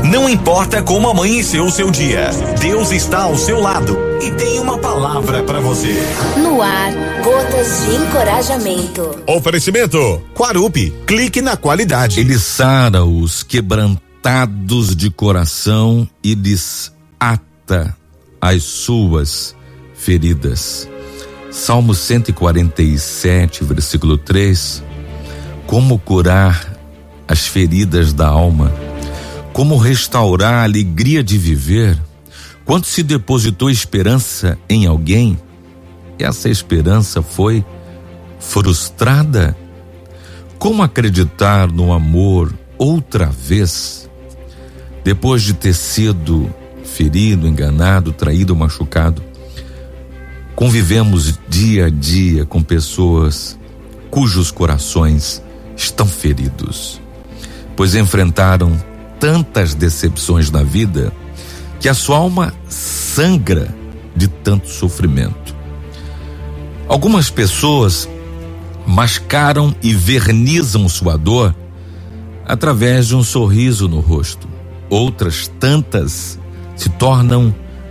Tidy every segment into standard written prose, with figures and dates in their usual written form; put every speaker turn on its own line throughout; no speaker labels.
Não importa como amanheceu o seu dia, Deus está ao seu lado e tem uma palavra para você.
No ar, gotas de encorajamento.
Oferecimento Quarupi, clique na qualidade.
Ele sara os quebrantados de coração e lhes ata as suas feridas. Salmo 147, versículo 3. Como curar as feridas da alma? Como restaurar a alegria de viver? Quando se depositou esperança em alguém, essa esperança foi frustrada? Como acreditar no amor outra vez? Depois de ter sido ferido, enganado, traído, machucado, convivemos dia a dia com pessoas cujos corações estão feridos, pois enfrentaram tantas decepções na vida que a sua alma sangra de tanto sofrimento. Algumas pessoas mascaram e vernizam sua dor através de um sorriso no rosto. Outras tantas se tornam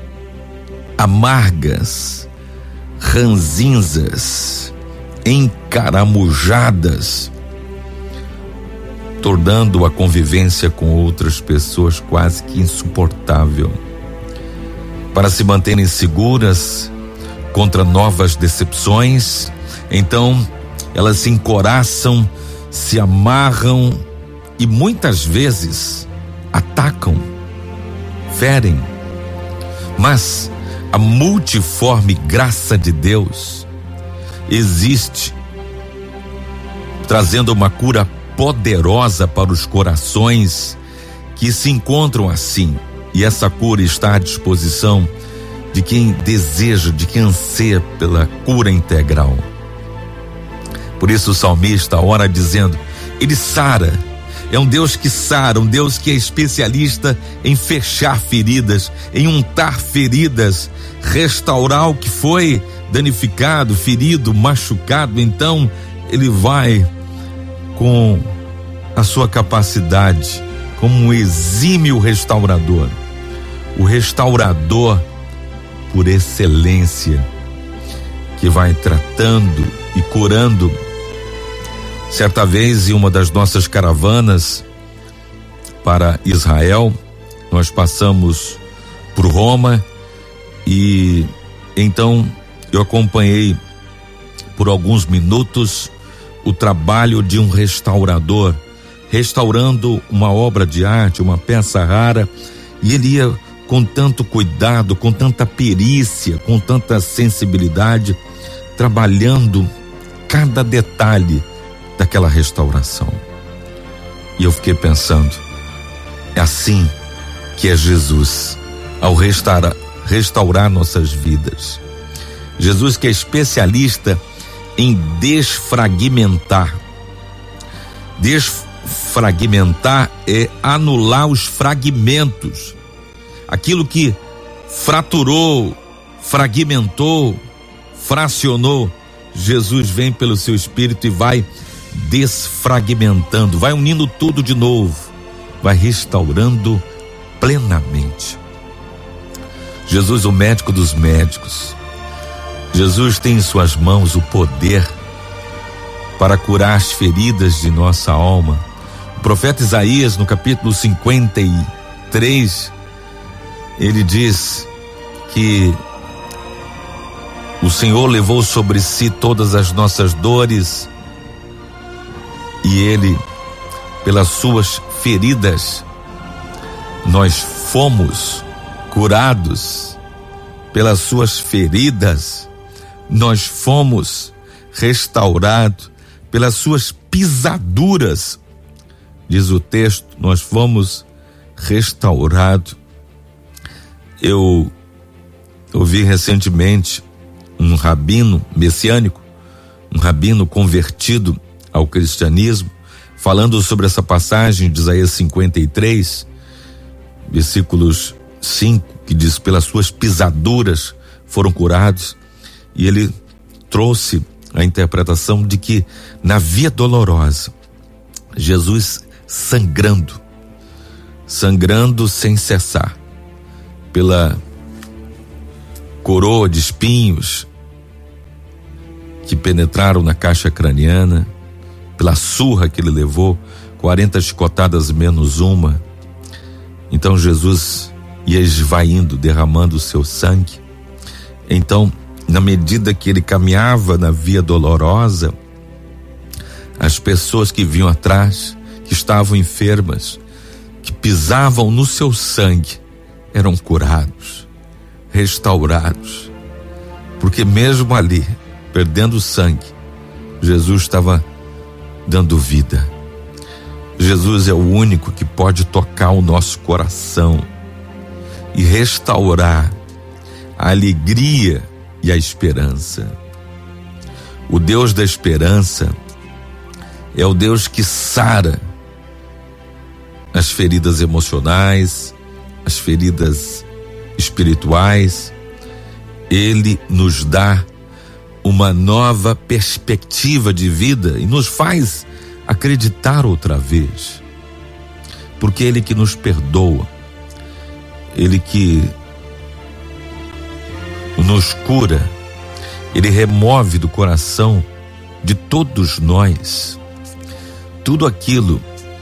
amargas, ranzinzas, encaramujadas, tornando a convivência com outras pessoas quase que insuportável. Para se manterem seguras contra novas decepções, então elas se encoraçam, se amarram e muitas vezes atacam, ferem. Mas a multiforme graça de Deus existe, trazendo uma cura poderosa para os corações que se encontram assim, e essa cura está à disposição de quem deseja, de quem anseia pela cura integral. Por isso o salmista ora dizendo: ele sara, é um Deus que sara, um Deus que é especialista em fechar feridas, em untar feridas, restaurar o que foi danificado, ferido, machucado. Então ele vai com a sua capacidade como um exímio restaurador, o restaurador por excelência, que vai tratando e curando. Certa vez, em uma das nossas caravanas para Israel, nós passamos por Roma e então eu acompanhei por alguns minutos o trabalho de um restaurador, restaurando uma obra de arte, uma peça rara, e ele ia com tanto cuidado, com tanta perícia, com tanta sensibilidade, trabalhando cada detalhe daquela restauração. E eu fiquei pensando, é assim que é Jesus ao restaurar nossas vidas. Jesus, que é especialista em desfragmentar. Desfragmentar é anular os fragmentos, aquilo que fraturou, fragmentou, fracionou. Jesus vem pelo seu Espírito e vai desfragmentando, vai unindo tudo de novo, vai restaurando plenamente. Jesus, o médico dos médicos, Jesus tem em suas mãos o poder para curar as feridas de nossa alma. O profeta Isaías, no capítulo 53, ele diz que o Senhor levou sobre si todas as nossas dores e ele, pelas suas feridas, nós fomos curados. Pelas suas feridas, nós fomos restaurados. Pelas suas pisaduras, diz o texto, nós fomos restaurados. Eu ouvi recentemente um rabino messiânico, um rabino convertido ao cristianismo, falando sobre essa passagem de Isaías 53, versículos 5, que diz: pelas suas pisaduras foram curados. E ele trouxe a interpretação de que na via dolorosa, Jesus sangrando, sangrando sem cessar, pela coroa de espinhos que penetraram na caixa craniana, pela surra que ele levou, 40 chicotadas menos uma. Então Jesus ia esvaindo, derramando o seu sangue. Então, na medida que ele caminhava na via dolorosa, as pessoas que vinham atrás, que estavam enfermas, que pisavam no seu sangue, eram curados, restaurados, porque mesmo ali, perdendo sangue, Jesus estava dando vida. Jesus é o único que pode tocar o nosso coração e restaurar a alegria e a esperança. O Deus da esperança é o Deus que sara as feridas emocionais, as feridas espirituais. Ele nos dá uma nova perspectiva de vida e nos faz acreditar outra vez, porque Ele que nos perdoa, Ele que nos cura, Ele remove do coração de todos nós tudo aquilo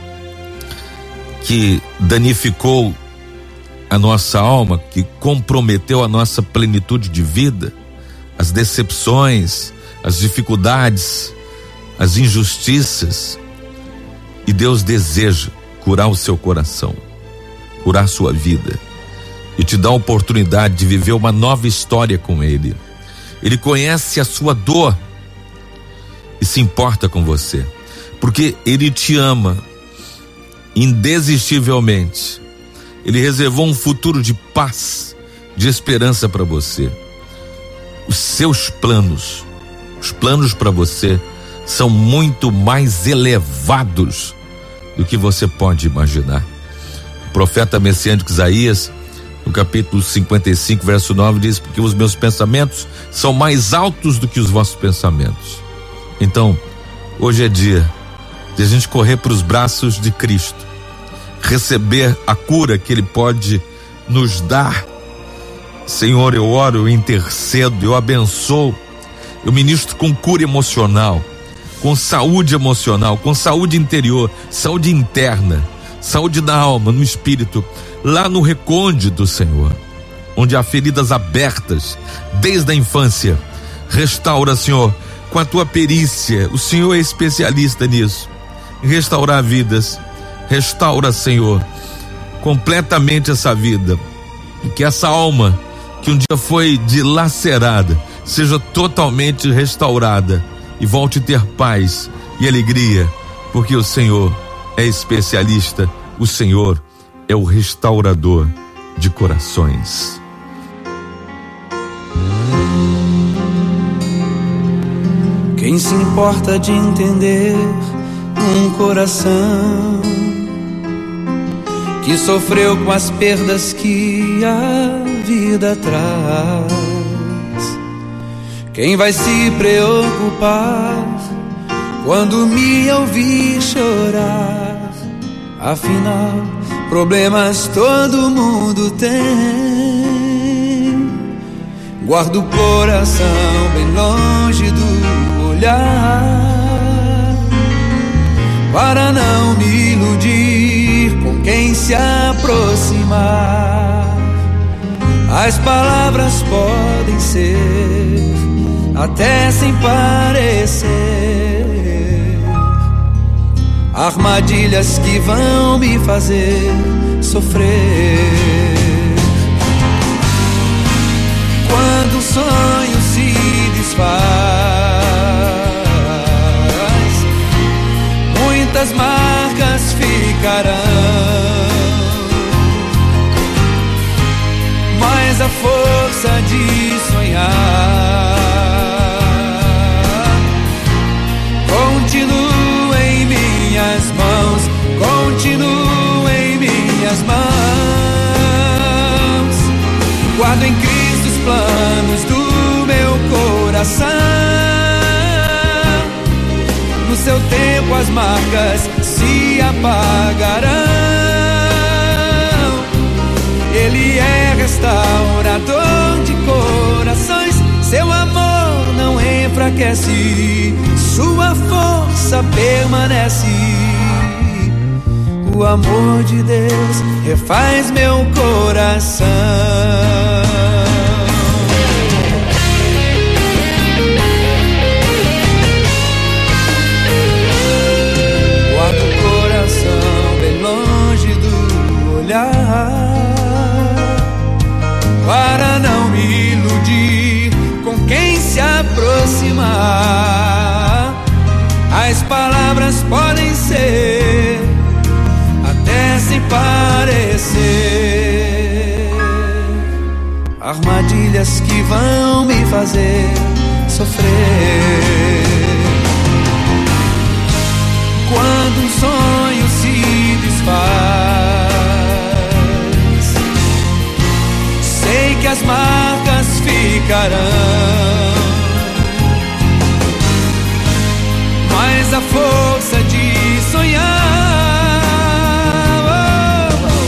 que danificou a nossa alma, que comprometeu a nossa plenitude de vida, as decepções, as dificuldades, as injustiças. E Deus deseja curar o seu coração, curar sua vida e te dar a oportunidade de viver uma nova história com Ele. Ele conhece a sua dor e se importa com você, porque Ele te ama indesistivelmente. Ele reservou um futuro de paz, de esperança para você. Os seus planos, os planos para você são muito mais elevados do que você pode imaginar. O profeta messiânico Isaías, no capítulo 55, verso 9, diz: porque os meus pensamentos são mais altos do que os vossos pensamentos. Então, hoje é dia de a gente correr para os braços de Cristo, receber a cura que Ele pode nos dar. Senhor, eu oro, eu intercedo, eu abençoo, eu ministro com cura emocional, com saúde emocional, com saúde interior, saúde interna, saúde da alma, no espírito, lá no recôndito, Senhor, onde há feridas abertas desde a infância. Restaura, Senhor, com a tua perícia. O Senhor é especialista nisso, em restaurar vidas. Restaura, Senhor, completamente essa vida, e que essa alma que um dia foi dilacerada seja totalmente restaurada e volte a ter paz e alegria, porque o Senhor é especialista, o Senhor é o restaurador de corações.
Quem se importa de entender um coração que sofreu com as perdas que a vida traz? Quem vai se preocupar quando me ouvir chorar? Afinal, problemas todo mundo tem. Guardo o coração bem longe do olhar, para não me iludir com quem se aproximar. As palavras podem ser até sem parecer armadilhas que vão me fazer sofrer. Quando o sonho se desfaz, muitas marcas ficarão, mas a força de sonhar continua em minhas mãos, continua em minhas mãos. Guardo em Cristo os planos do meu coração. No seu tempo as marcas se apagarão, enfraquece, sua força permanece. O amor de Deus refaz meu coração. Guarda o coração bem longe do olhar, para não me iludir com quem se aproximar. As palavras podem ser até sem parecer armadilhas que vão me fazer sofrer. Quando um sonho se desfaz, sei que as marcas ficarão, mas a força de sonhar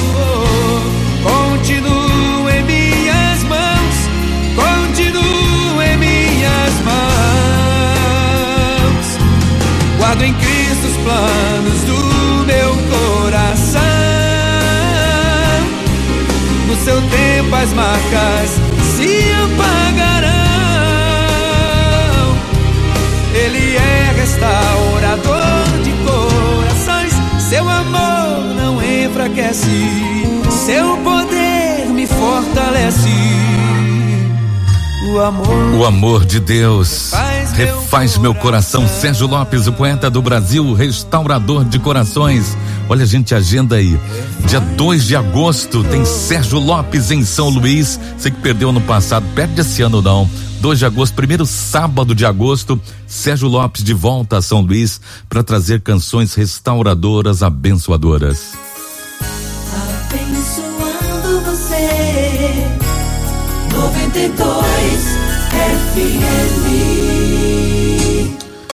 continua em minhas mãos, continua em minhas mãos. Guardo em Cristo os planos do meu coração. No seu tempo as marcas se apagarão. Ele é restaurador de corações. Seu amor não enfraquece, seu poder me fortalece.
O amor de Deus refaz meu coração. Sérgio Lopes, o poeta do Brasil, restaurador de corações. Olha, a gente, agenda aí. Dia 2 de agosto tem Sérgio Lopes em São Luís. Você que perdeu ano passado, perde esse ano não. 2 de agosto, primeiro sábado de agosto, Sérgio Lopes de volta a São Luís para trazer canções restauradoras, abençoadoras.
Abençoando você, 92 FM.